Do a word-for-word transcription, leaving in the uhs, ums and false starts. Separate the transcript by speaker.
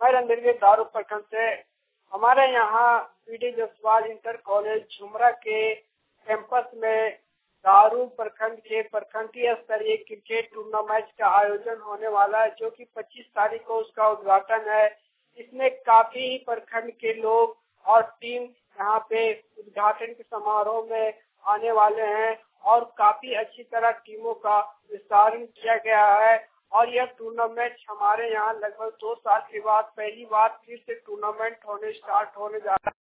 Speaker 1: मैं रणधीर दारू प्रखंड से। हमारे यहाँ P D Jaswal inter college Jhumra के कैंपस में दारू प्रखंड के प्रखंडीय स्तरीय क्रिकेट टूर्नामेंट का आयोजन होने वाला है, जो कि पच्चीस तारीख को उसका उद्घाटन है। इसमें काफी प्रखंड के लोग और टीम यहाँ पे उद्घाटन के समारोह में आने वाले हैं और काफी अच्छी तरह टीमों का विस्तारण किया गया है। और यह टूर्नामेंट हमारे यहाँ लगभग दो साल के बाद पहली बार फिर से टूर्नामेंट होने स्टार्ट होने जा रहा है।